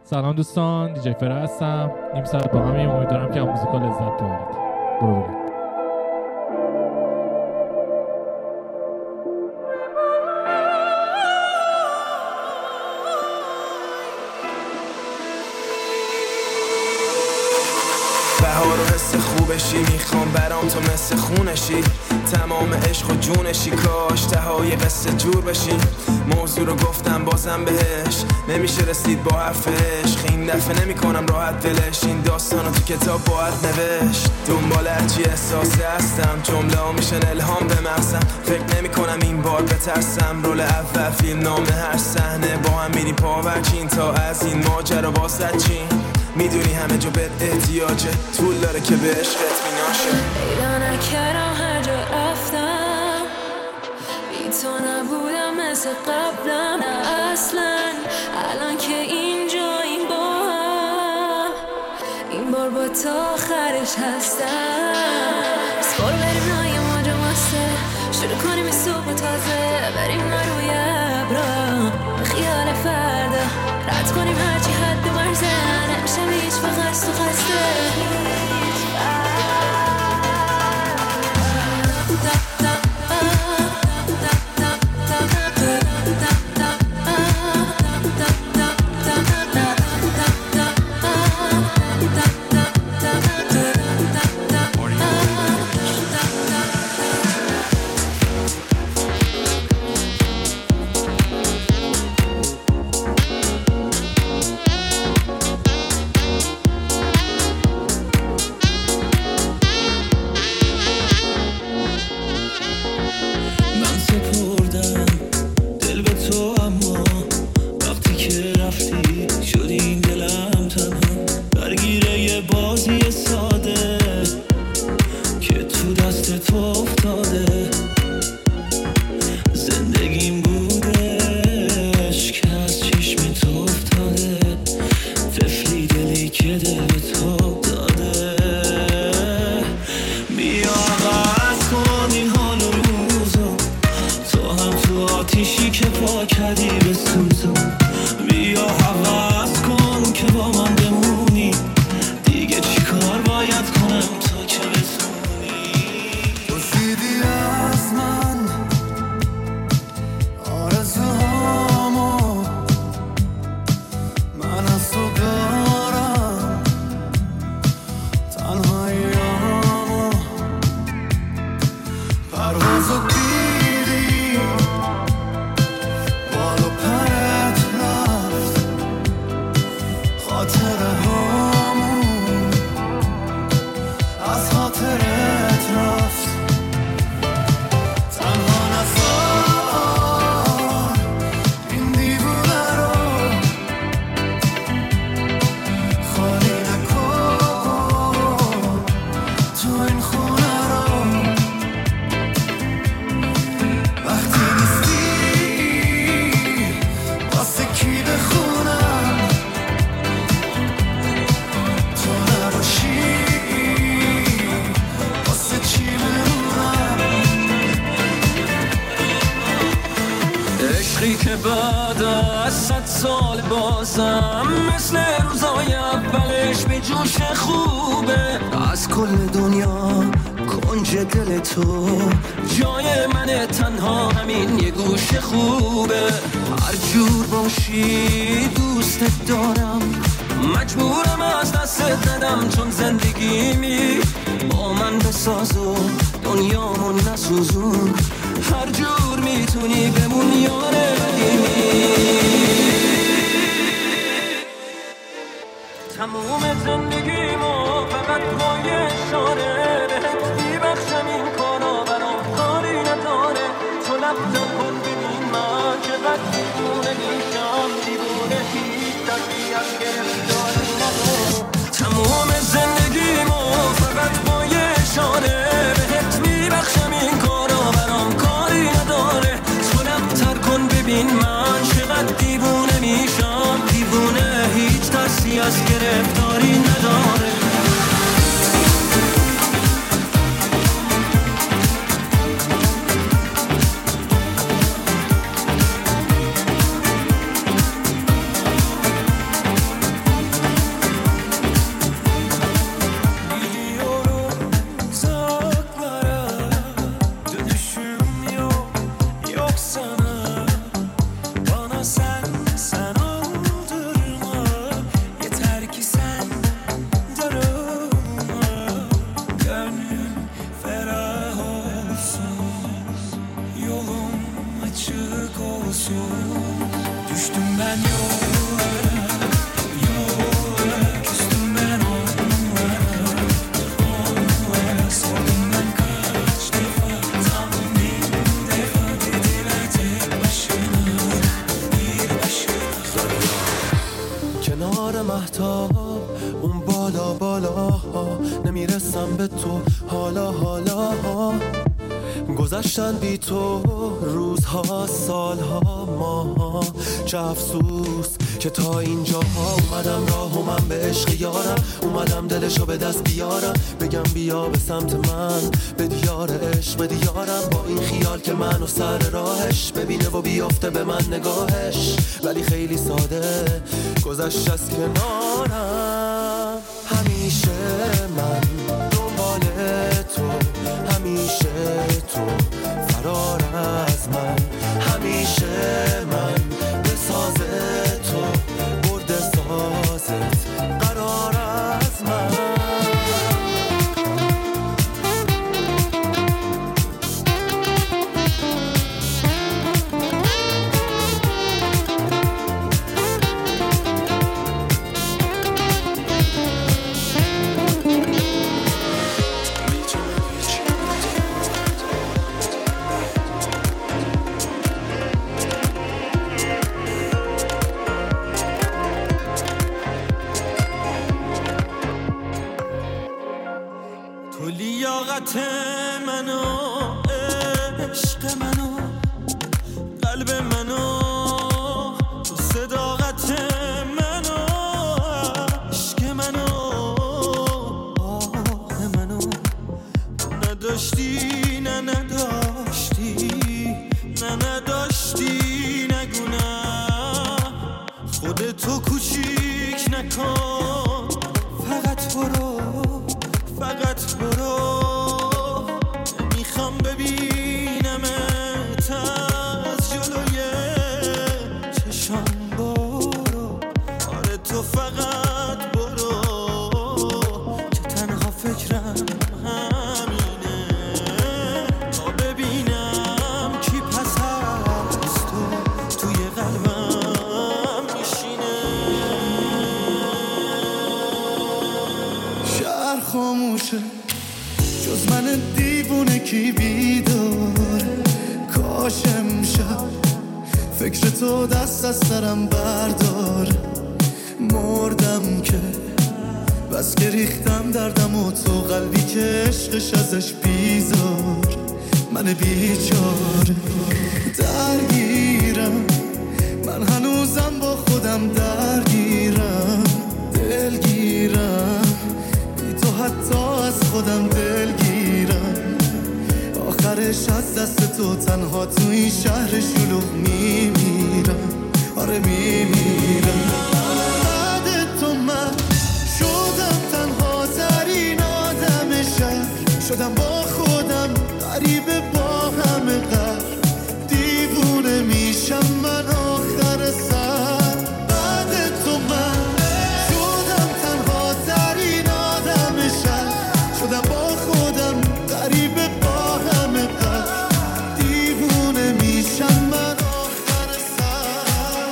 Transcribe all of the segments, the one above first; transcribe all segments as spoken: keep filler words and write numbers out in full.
سلام دوستان، دیجی فرا هستم. نیم ساعت با همیم، امیدوارم که از موزیکا لذت ببرید. برو بریم. بهار و حس خوبشی، میخوام برام تو مثل خونشی، تمام عشق و جونشی، کاش تهای قصه جور بشی. موضوع رو گفتم بازم بهش، نمیشه رسید با حرف عشق، این دفعه نمی کنم راحت دلش، این داستانو تو کتاب باید نوشت. دنبال هرچی احساسی هستم، جمله ها میشن الهام به مغزم، فکر نمی کنم این بار بترسم. رول اول فیلم نامه هر صحنه، با هم میریم پاورچین تا از این ماجرا واسط چین. میدونی همه جا بهت احتیاجه، طول داره که به عشقت میناشه. پیدا نکردم هر جا رفتم، بی تو نبودم مثل قبلم، نه اصلا الان که اینجا این با هم، این بار با تو آخرش هستم. بس برو بریم نای ماجا ماسته، شروع کنیم این صبح تازه، بریم نروی ابرا به خیال فردا، رد کنیم هرچی حد مرزه، نمیشه هیچ فقط تو خسته. از گرفتاری نداره. کنار مهتاب اون بالا بالا ها نمیرسم به تو حالا حالا ها گذشتن بی تو روزها سالها ماها چه افسوس که تا اینجا ها اومدم راه و من به عشق یارم اومدم دلشو به دست بیارم بگم بیا به سمت من به دیار عشق به دیارم با این خیال که منو سر راهش ببینه و بیافته به من نگاهش ولی خیلی ساده گذشت از کنارم همیشه من دنبال تو همیشه تو فرار از من همیشه من به ساز تو برد سازت قرار از من منو عشق منو قلب منو تو صداقت منو عشق منو آه منو نداشتی نه نداشتی نه نداشتی نگو نه خودتو کوچیک نکن فقط برو فقط برو ببینمت از جلوی چشم برو آره تو فقط برو که تنها فکرم همینه تا ببینم کی پس از تو توی قلبم میشینه شهر خاموشه جز من دیوونه کی بیداره کاش امشب فکر تو دست از سرم بردار مردم که بس که ریختم دردم و تو قلبی که عشقش ازش بیزار من بیچاره درگیرم من هنوزم با خودم درگیرم دلگیرم بی تو حتی از خودم دلگیرم آخرش از دست تو تنها تو این شهر شلوغ میمیرم آره میمیرم بعد تو من شدم تنها ترین آدم شهر شدم با خودم غریبه با همه غر دیوونه میشم من آخر سر بعد تو من شدم تنها ترین آدم شهر شدم با خودم غریبه با همه غر دیوونه میشم من آخر سر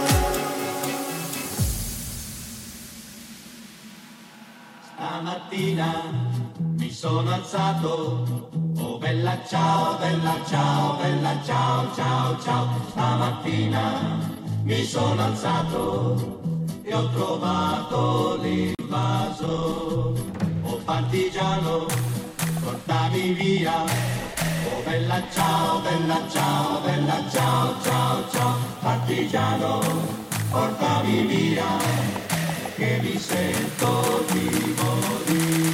Stamattina mi sono alzato, oh bella ciao, bella ciao, bella ciao, ciao, ciao. Stamattina mi sono alzato e ho trovato l'invaso, oh partigiano, portami via, oh bella ciao, bella ciao, bella ciao, ciao, ciao. Partigiano, portami via, che mi sento di morire.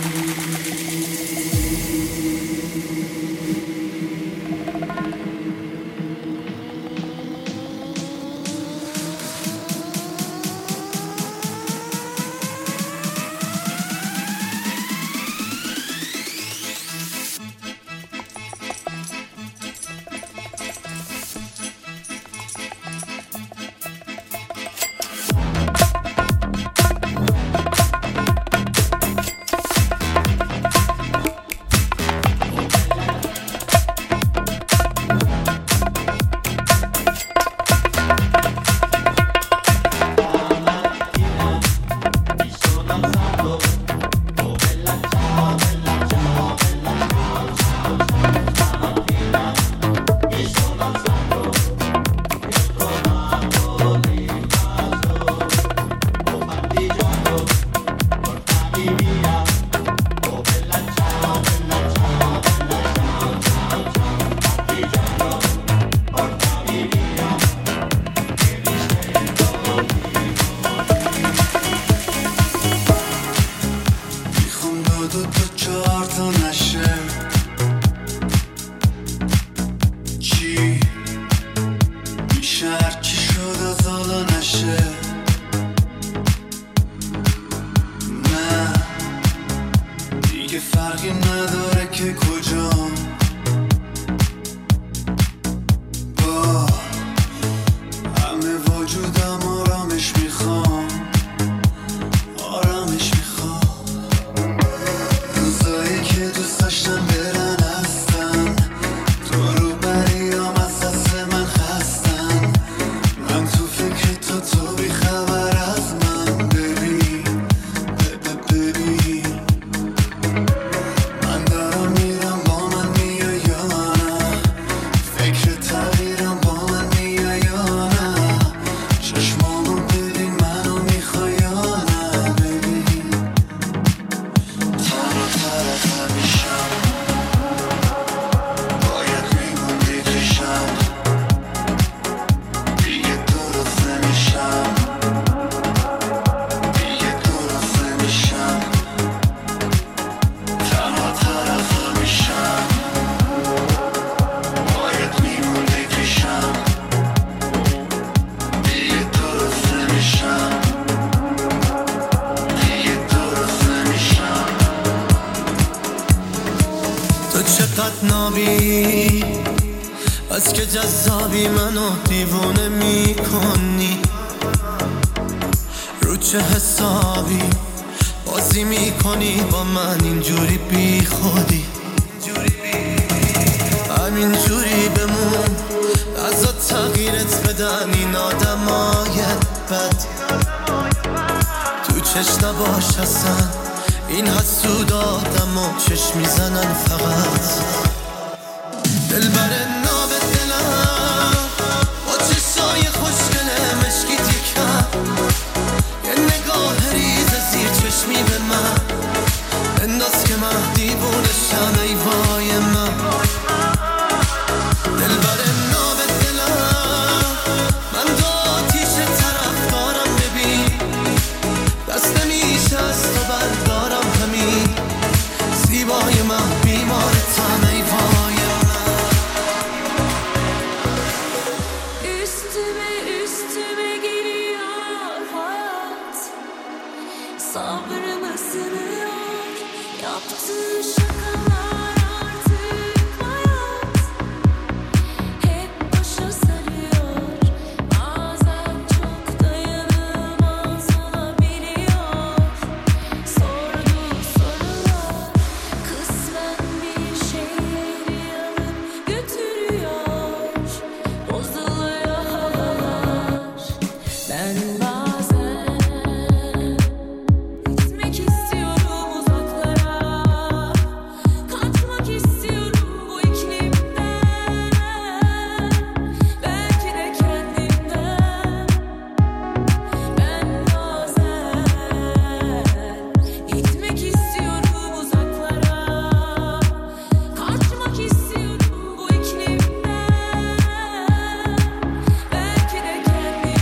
چقدر نابی، از که جذابی منو دیوونه میکنی، رو چه حسابی بازی میکنی با من اینجوری بی خودی، همینجوری بمون ازا تغییرت بدن این آدمای بد، تو چش نباش اصلا این حسود آدم و چشم میزنن فقط، دلبر ناب دلم با چشای خوشگله مشکی تیکم، یه نگاه ریز زیر چشمی به من انداز که من دیوونشم ای وای من، دلبر ناب دلم من دو آتیش طرف دارم ببین، دست نمیشه از تو بردارم همین، زیبای من بیمارتم ای وای من. Üstüme üstüme geliyor hayat, sabrımı sınıyor, yaptığı şakalar artık hayat, hep başa sarıyor, bazen çok dayanılmaz olabiliyor, sorduğu sorular kısmen bir şeyleri alıp götürüyor, bozuluyor havalar, ben bazen gitmek istiyorum uzaklara, kaçmak istiyorum bu iklimden, belki de kendimden, ben bazen gitmek istiyorum uzaklara, kaçmak istiyorum bu iklimden, belki de kendimden.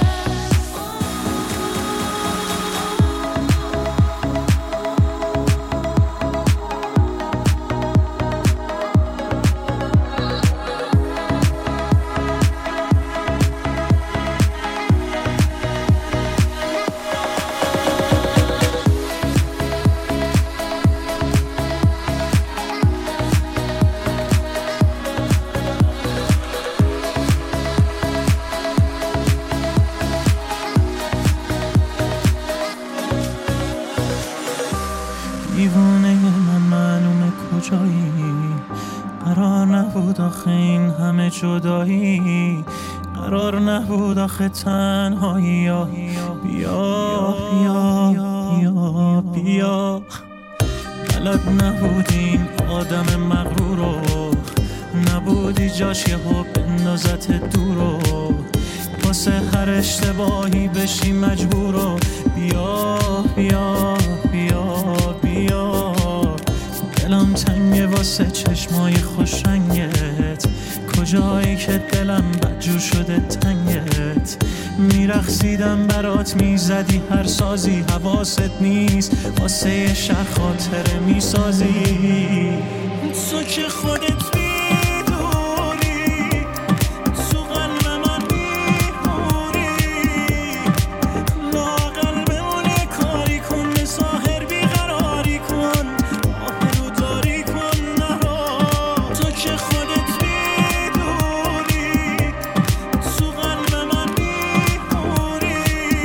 دیوانه من معلومه کجایی، قرار نبود آخه این همه جدایی، قرار نبود آخه تنهایی، بیا بیا بیا بیا، بلد نبودین آدم مغرورو، نبودی جاش یهو بندازت دورو، واسه هر اشتباهی بشی مجبورو، بیا بیا بیا بیا، دلم تنگه واسه چشمای خوش رنگت، کجایی که دلم بدجور شده تنگت، میرقصیدم برات میزدی هر سازی، حواست نیست واسه یه شهر خاطره میسازی، تو که خودت میدونی تو قلب من میمونی، لااقل بمونی کاری کن به ظاهر بیقراری کن، آبرو داری کن نرو، تو که خودت میدونی تو قلب من میمونی،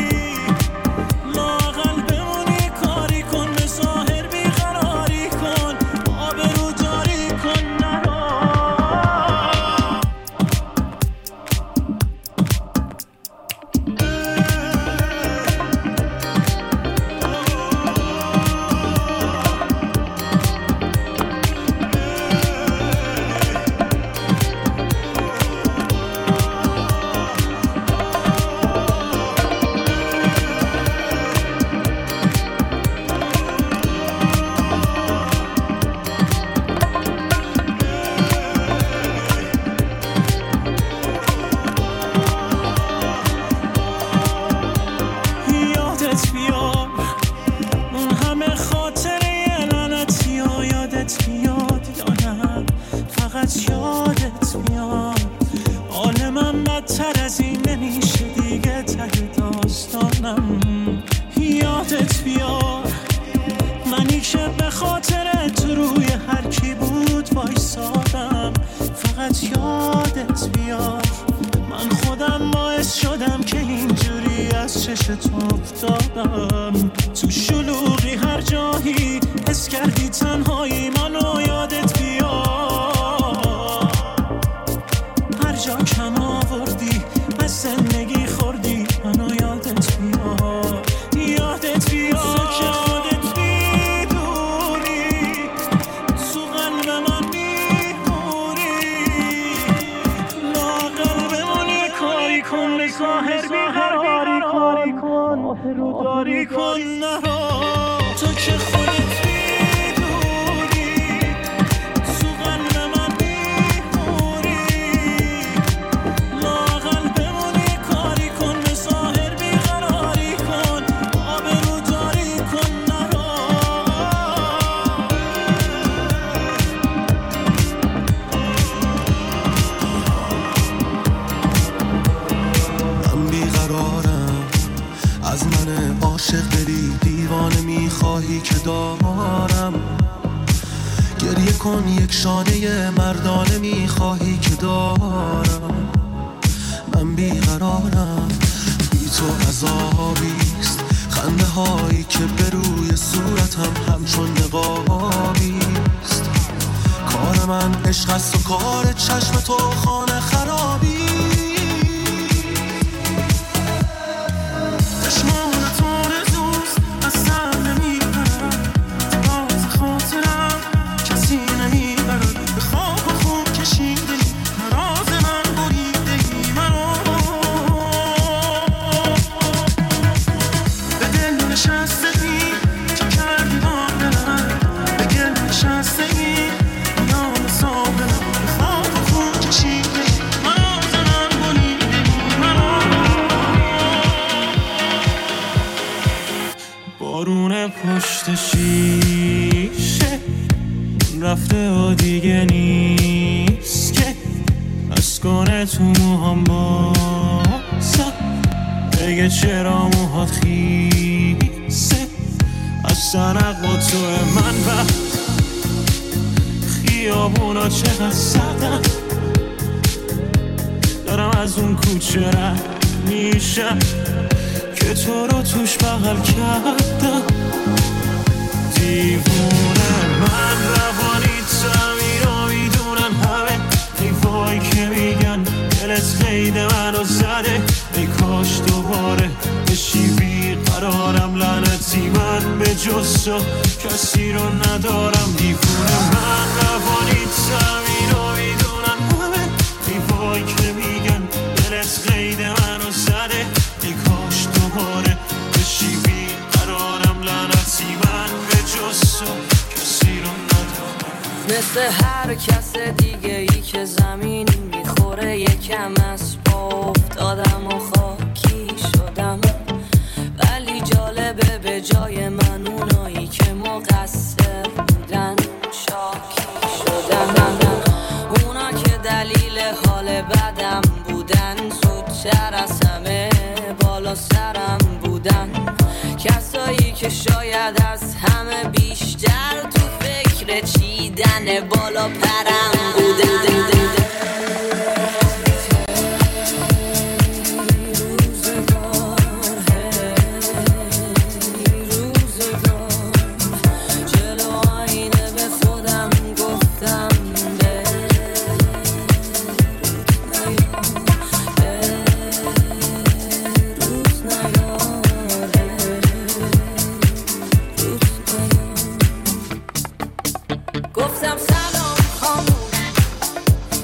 لااقل بمونی کاری کن به ظاهر بیقراری کن، آبرو داری کن نرو. یادت بیاد اون همه خاطره لعنتی ها، یادت بیاد یا نه فقط یادت بیاد، حال من بدتر از این نمیشه دیگه ته داستانم، یادت بیاد منی که به خاطر تو روی هر کی بود وایسادم فقط یادت بیار. من خودم باعث شدم که اینجوری از چشت افتادم. تو شلوغی هر جایی حس کردی تنهایی منو یادت بیار. هر جا کم آوردی از زندگی خوردی منو یادت بیار. یادت بیار که خودت میدونی تو قلب من میمونی. لاغر بمونی کاری کن به ظاهر بیقراری کن رو داری کن نرا. تو که خودت میدونی تو قلب من میمونی. لاغر بمونی کاری کن به ظاهر بیقراری کن آبرو داری کن نرا. من بیقرارم از من عاشق دلی دیوانه میخواهی که دارم. گریه کن یک شانه مردانه میخواهی که دارم. من بیقرارم بی تو عذابیست. خنده هایی که به روی صورتم همچون نقابیست. کار من عشق است و کار چشم تو خانه خرابی. بارون پشت شیشه رفته و دیگه نیست که از کنه تو موهام بازم. بگه چرا موهات خیسه از سرق با تو من وقت. خیابونا چقدر سردم دارم از اون کوچه رد میشم که تو رو توش بغل کردم. دیوونه من روانی تعمیر رو میدونن همه. ای وای که میگن دلت قید منو زده. ای کاش دوباره بشی بیقرارم. لعنتی من به جز تو کسی رو ندارم. دیوونه من روانی تعمیر رو میدونن همه. ای وای که میگن دلت قید منو زده. ای کاش دوباره بشی بیقرارم. لعنتی من به جز تو کسی رو ندارم. مثل هر کس دیگه ای که زمینی میخوره یکم از پا افتادم و خاکی شدم. ولی جالبه به جای من اونایی که مقصر بودن شاکی شدم. اونا که دلیل حال بدم بودن زودتر از همه بالا سرم بودن. کسایی که شاید از همه بیشتر تو فکر چیدن بالا پرم بودن. گفتم سلام خانوم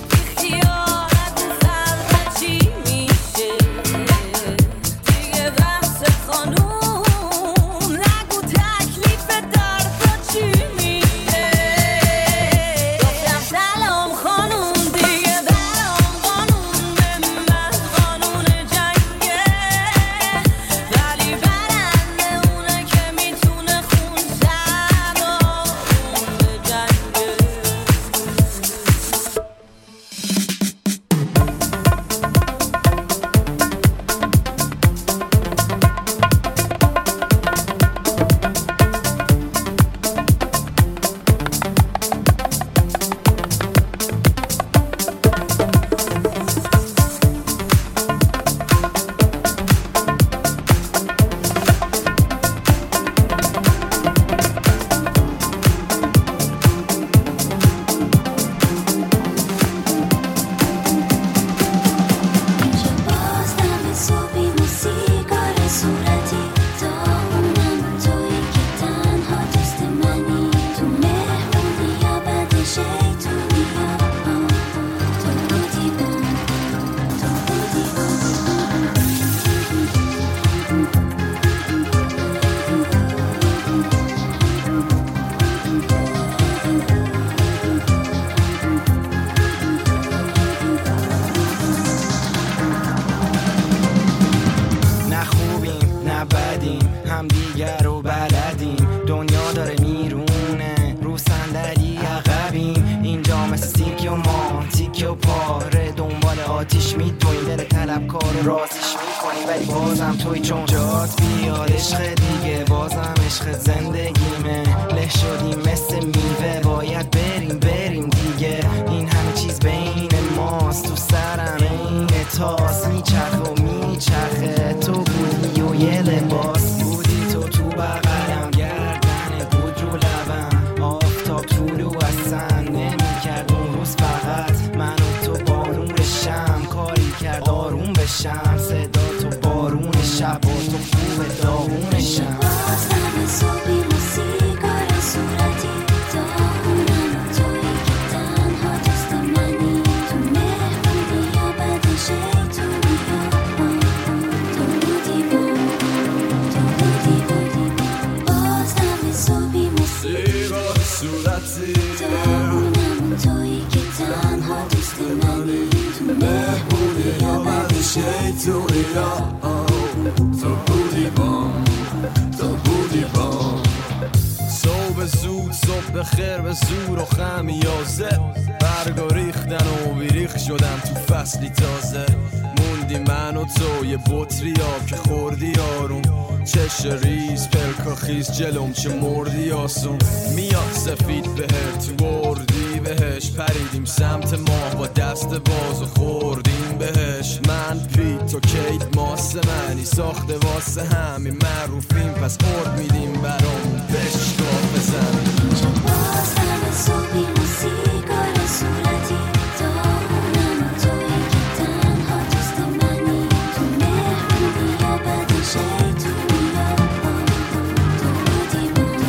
کارو رازیش میکنی ولی بازم توی چون جات بیاد عشق دیگه بازم عشق زندگیمه له شدیم مثل میوه باید بریم بریم دیگه این همه چیز بین ماست تو سرم این تاس میچرخه و میچرخه تو بودی و یه لباس بودی تو تو بغلم گردن بود رو لبم آفتاب طولو اصلا نمیکرد اون روز فقط من و تو با نور شم کاری کرد آروم بشم صدا تو بارون شب و تو خوب داغون شم بازم صبحی موسیقای صورتی داغونم و توی که تنها دوست منی تو مهمونی یا بد شیطونی تو بودی با تو بودی با بازم صبحی موسیقای صورتی داغونم و توی که تنها دوست منی تو مهمونی یا بد شیطونی تو بودی بام تو بودی بام صبح زود صبح بخیر به زور و خمیازه برگا ریختن و بیریخ شدم تو فصلی تازه موندی من و تو یه بطری آب که خوردی آروم چش ریز پلکا خیز جلوم چه مردی آسون میاد سفید بهر تو بردی بهش پریدیم سمت ماه با دست باز و خوردیم بهش من پیت تو کیت ماسه منی ساخته واسه همین معروفیم پس ارد میدیم برامون بشکاف بزنیم بازم صبحی موسیقای صورتی داغونم و توی که تنها دوست منی تو مهمونی یا بد شیطونی تو بودی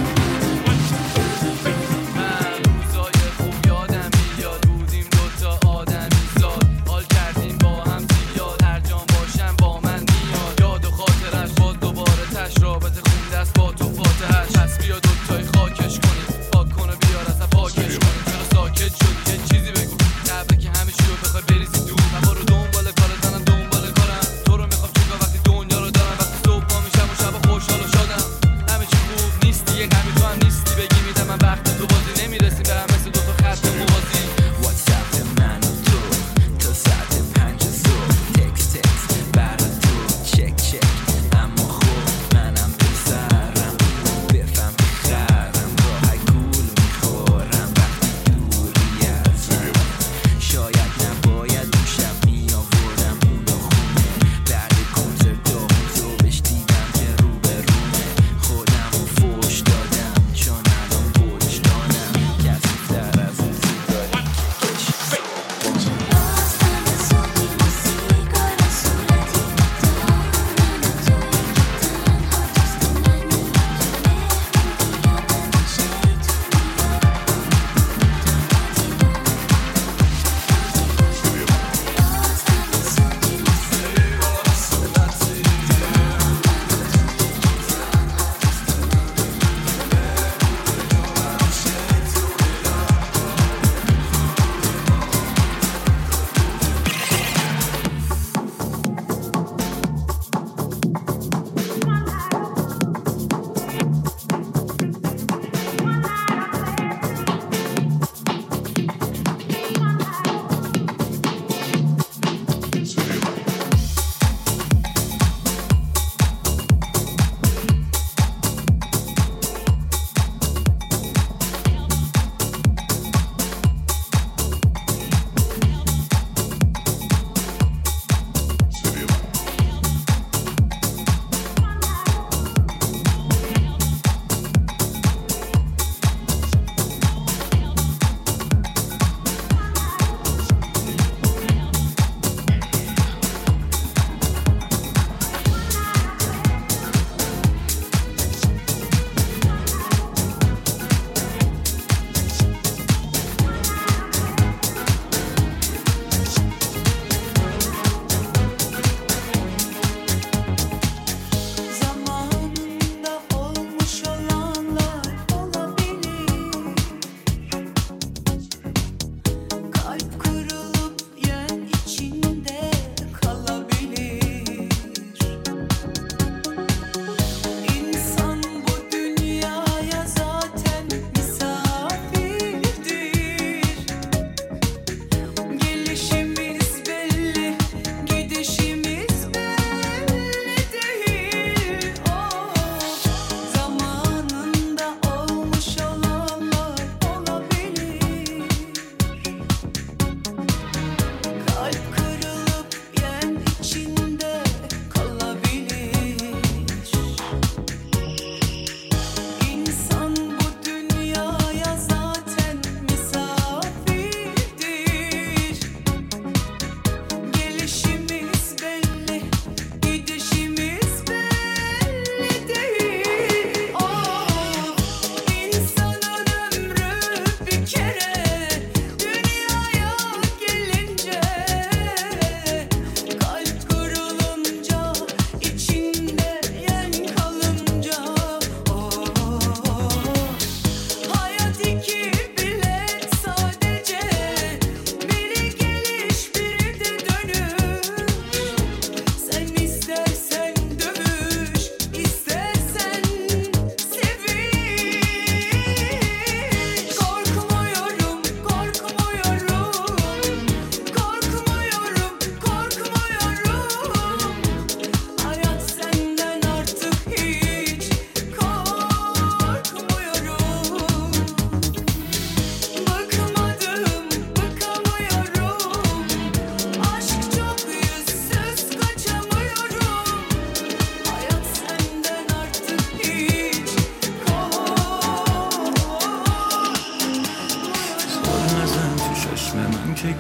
من روزای خوب یادم میاد بودیم دوتا آدمی زاد حال کردیم با هم زیاد هر جا باشم با من میاد یاد و خاطرش باز دوباره تش رابطه خون دست با تو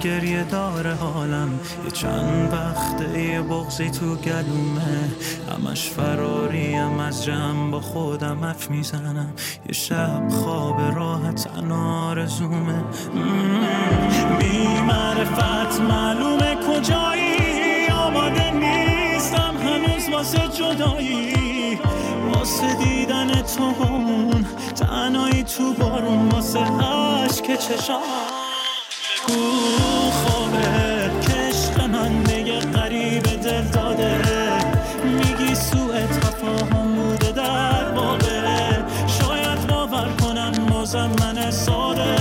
گریه داره حالم، یه چند وقته یه بغضی تو گلومه، همش فراریم از جمع با خودم حرف میزنم، یه شب خواب راحت تنها آرزومه. بی معرفت معلومه کجایی، آماده نیستم هنوز واسه جدایی، واسه دیدن تو اون تنهایی تو بارون، واسه عشق چشام بگو خوابه که عشق من به یه غریب دل داده، میگی سوء تفاهم بوده در واقع، شاید باور کنم بازم من ساده،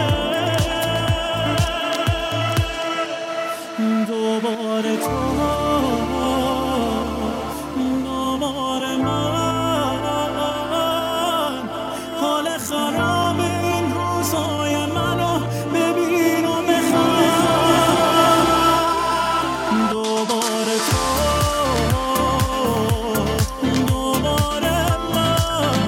دوباره تو دوباره من، حال خراب این روزهای منو ببین و بخواه، دوباره تو دوباره من،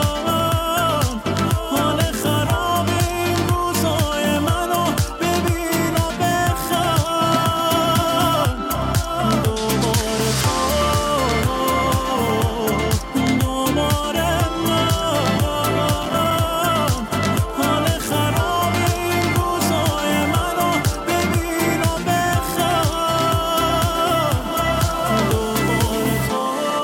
حال خراب این روزهای منو ببین و بخواه، دوباره تو دوباره من، حال خراب این روزهای منو ببین و بخواه، دوباره تو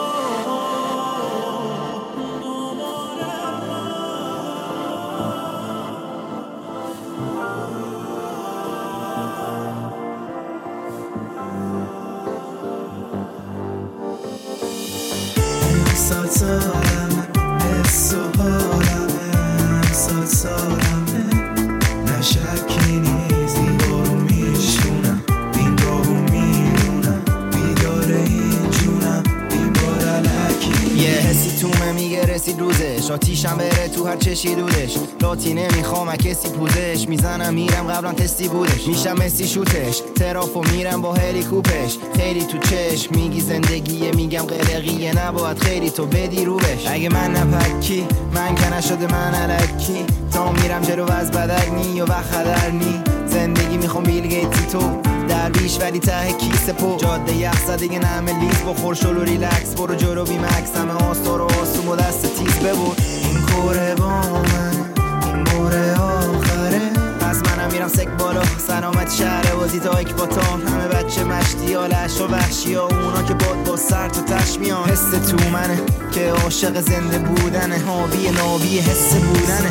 سال سالمه حس و حالمه، سال سالمه نه شکی نیست، دیوارو میشونم این راهو میمونم، بیدار این جونم این بار علکی، یه حسی تو من میگه رسید روزش، آتیشم بره تو هر چشی دودش، لاتی نمیخوام کسی پوزش، میزنم میرم قبلا تستی بودش، میشم مسی شوتش، ترافو میرم با هلیکوپش، خیلی تو چشم میگی زندگیه، میگم قلقیه نباید خیلی تو بدی رو بش، اگه من نپکی من که نشده من علکی، تا میرم جلو از بدک نی و وقت خدر نی، زندگی میخوام بیل گیتی تو درویش ولی ته کیسه پو، جاده یخ زدگه نمه لیز بخور شلو ریلکس، برو جلو بی مکس، همه آستار و آسوم و دست تیز ببور، این کوره با من این موره آخره، پس منم میرم سک بالا، سلامت شهر بازی تا اکباتان، همه بچه مشتی ها لش و وحشی ها، اونا که باد با سر تو تشمیان، حس تو منه که عاشق زنده بودنه، حاوی ناوی حس بودنه،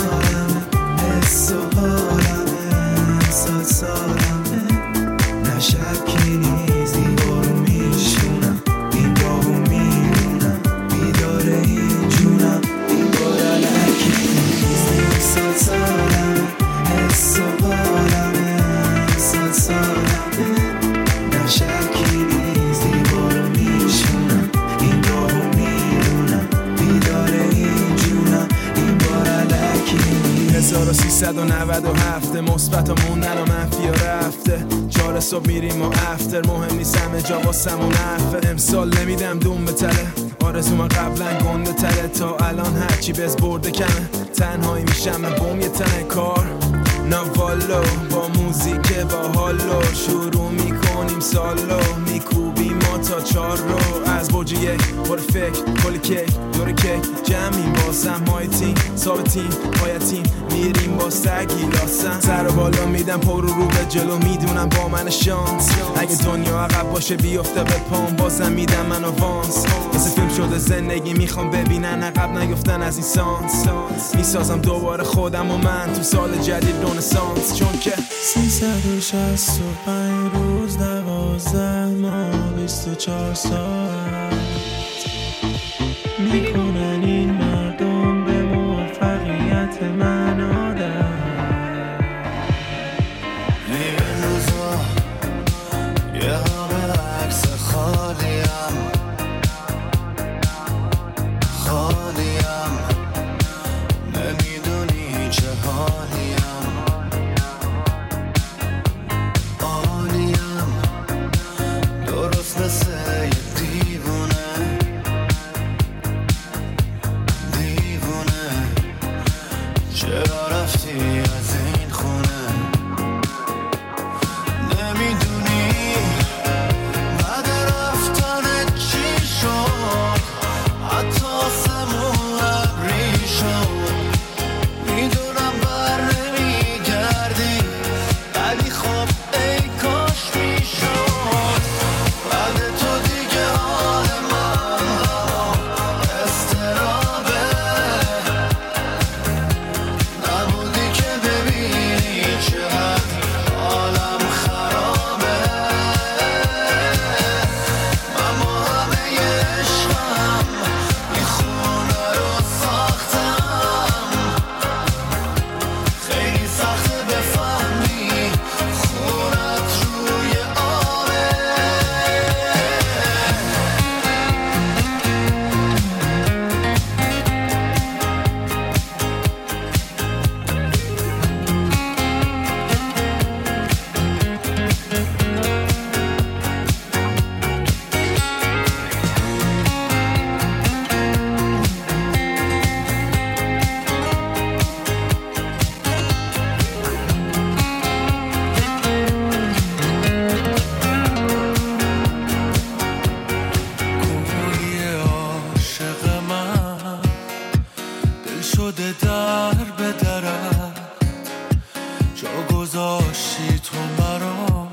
حس و حالمه سال سالمه نه شکی نیست، دیوارو میشونم این راهو میمونم، بیدار این جونم این بار علکی نیست، سال سالمه حس و حالمه سال سالمه نه شکی نیست، دیوارو میشونم این راهو میمونم، بیدار این جونم این بار علکی نیست، هزار و سیصد و نود و هفت مثبت و موندن و منفی و رفته، چهار صبح میریم و افتر، مهم نیست همه جا واسمون حرفه، امسال نمیدم دوم به تله، آرزوم قبلا گنده تره، تا الان هرچی بز برده کمه، تنهایی میشم من بوم یه تنه کار نوالو، با موزیک با حالو شروع میکنیم سالو، میکوبیم ما تا چار رو، از برج یک بار فکر کل کیک دور کیک جمعیم باسم، های تیم ثابتیم پایتیم میریم با سگی لاسم، سر و بالا میدم پر رو به جلو، میدونم با من شانس، اگه دنیا عقب باشه بیفته به پام، بازم میدم من آوانس، مثل فیلم شده زندگی میخوام ببینن عقب نیفتن از این سانس، میسازم دوباره خودم و من تو سال جدید رنسانس، چون که سیصد و شصت و پنج روز دوازده ماه بیست و چهار ساعت میکنن این مردم به موفقیت من عادت، این روزا یه ها به عکس خالیم خالیم، نمیدونی چه حالیم عالیم، درست مثل یه دیوونه شده در به درت جا گذاشتی تو مرا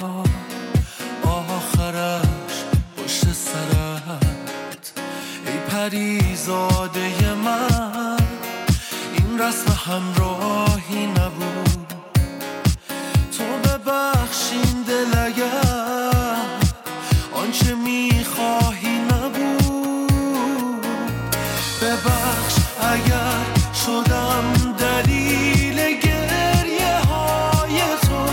آخرش پشت سرت ای پریزاده من این رسم همراهی نبود تو ببخشین دل اگر آنچه میخواهی نبود ببخش اگر شدم دلیل گریه های تو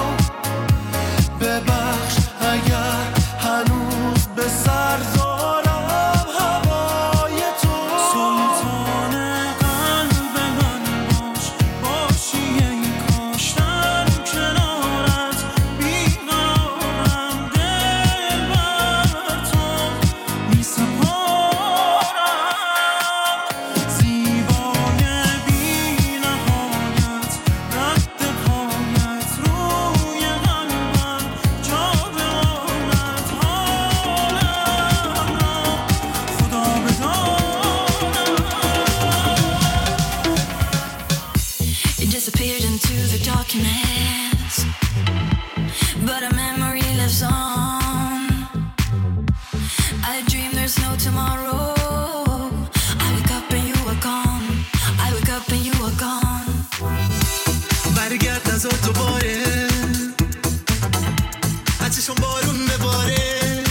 ببخش اگر هنوز به سر دارم هوای تو سلطان قلب من باش باشی ای کاشتن کنارت بیقرارم دل بر تو می سپارم زیبای بی نهایت رد پایت روی قلبم جا بماند حالم را خدا بداند It disappeared into the darkness, but a memory lives on. I dream there's no tomorrow. I wake up and you are gone. I wake up and you are gone. برگرد نزار دوباره از چشم بارون بباره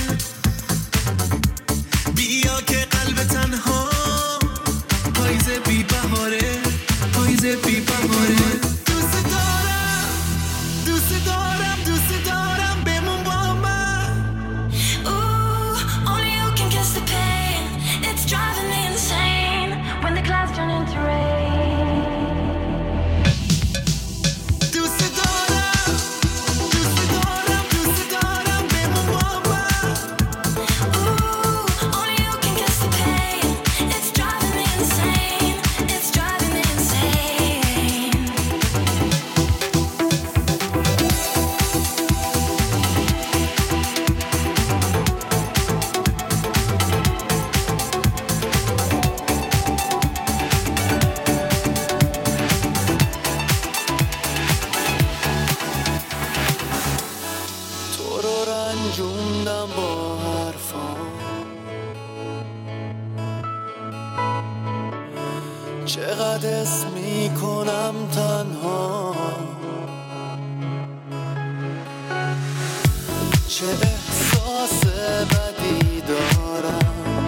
بیا که قلب تنها پاییز بی بهاره پاییز بی بهاره دوست دارم دوست دارم دوست دارم بمون با من Ooh, only you can kiss the pain. It's driving me insane when the clouds turn into rain. دوست دارم دوست دارم دوست دارم بمون با من Ooh, only you can kiss the pain. It's driving me insane. It's driving me insane. تو رو رنجوندم با حرفام چقدر اسم میکنم تنها چه احساس بدی دارم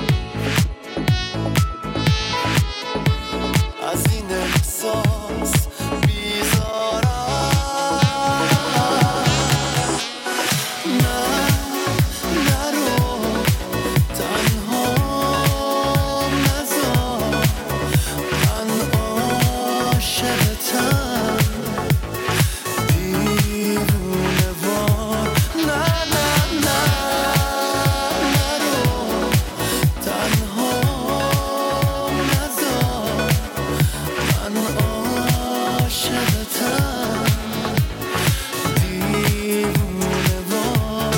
از این احساس بیزارم نه نرو تنها نذار من عاشقتم دیوونه وار نه نه نه نرو تنها نذار من عاشقتم دیوونه وار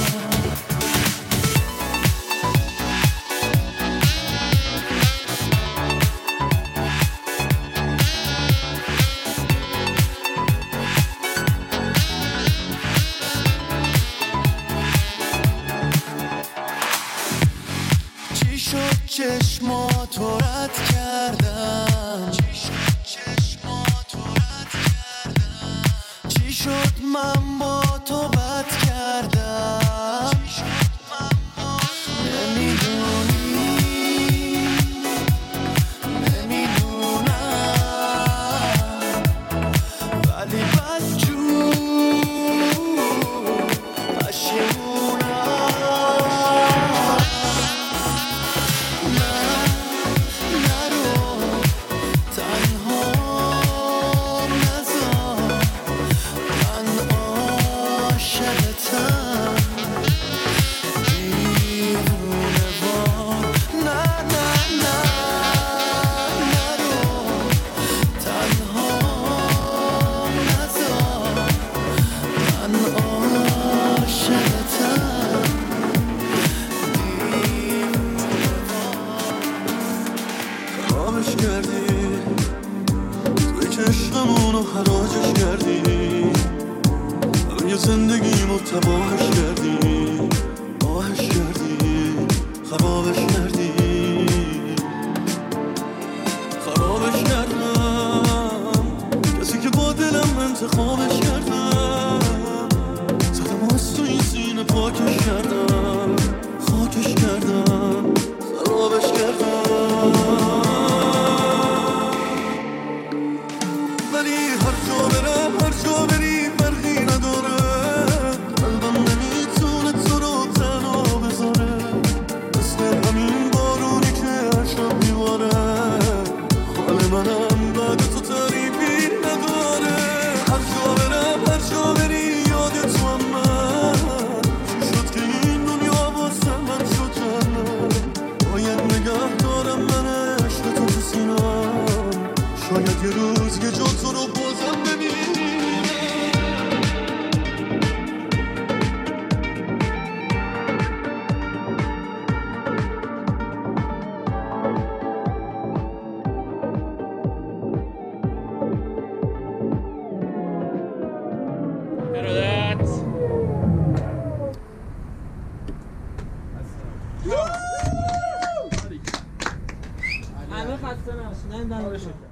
چی شد چشماتو رد کردم چی شد چشماتو رد کردم چی شد من با تو بد کردم چی شد من با تو نمیدونی نمیدونم ولی بدجور پشیمونم نه نرو تنها نذار من عاشقتم دیوونه وار نه نه نه نرو تنها نذار من عاشقتم خامش کردی که عشقمونو حراجش کردی، همه زندگیمو تباهش کردی، آهش کردی، خرابش کردی، خرابش کردم. کسی که با دلم انتخابش کردم، زدم از تو این سینه پاکش کردم، خاکش کردم، خرابش کردم. ولی هر جا برم هر جا بری فرقی نداره، قلبم نمیتونه تو رو تنها بذاره، مثل همین بارونی که هر شب میباره، حال منم بعد تو تعریفی نداره. هر جا برم هر جا بری یاد تو هم من، چی شد که این دنیا واسه من شد جنم، باید نگه دارم من عشق تو تو سینم، شاید یه روز یه جا تو رو بازم ببینم. ارادت همه خسته نباشید.